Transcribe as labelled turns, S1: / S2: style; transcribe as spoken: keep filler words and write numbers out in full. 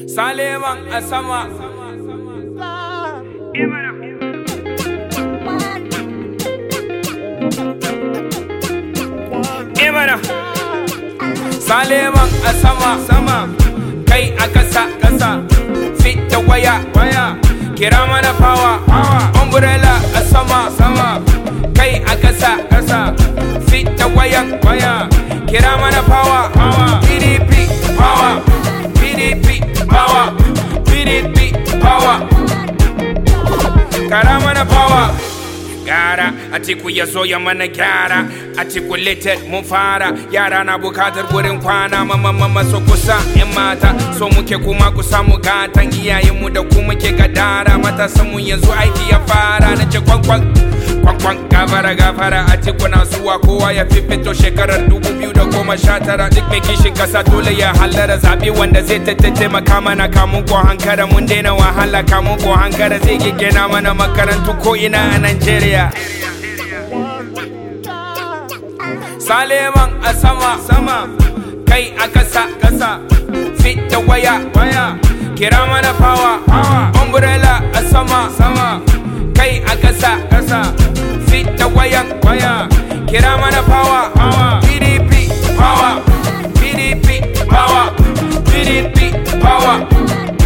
S1: Saleman a sama. Imana Saleman a sama sama. Kai a kasa kasa. Fit da waya waya. Kira mana power power. Umbrella a sama sama. Kai a kasa kasa. Fit da waya waya. Kira mana power power. P D P power. P D P power. P D P power. Kara mana power. Gara Atiku ya so ya mana gyara. Articulated mun fara. Yara na bukatar gurin kwana. Mama mama so kusa in mata. So muke kuma kusa mu gatan iyayenmu da ku muke gadara. Matasan mu yanzu aiki ya fara. Nace kwan kwan kwan kwan gafara gafara. Atiku na suwa kowa ya fifito shekarar dubu biyu da goma sha tara. Duk mai kishin kasa dole ya hallara zabi wanda zai taimaka mana kamun ko hankara. Mun daina wahala kamun ko hankara zai giggena mana makarantu ko ina a Nigeria. Saleman a sama sama. Kai a kasa kasa. Fit da waya waya. Kira mana power power. Umbrella a sama sama. Kai a kasa kasa. Fit da waya waya. Kira mana power power. P D P power. P D P power. P D P power.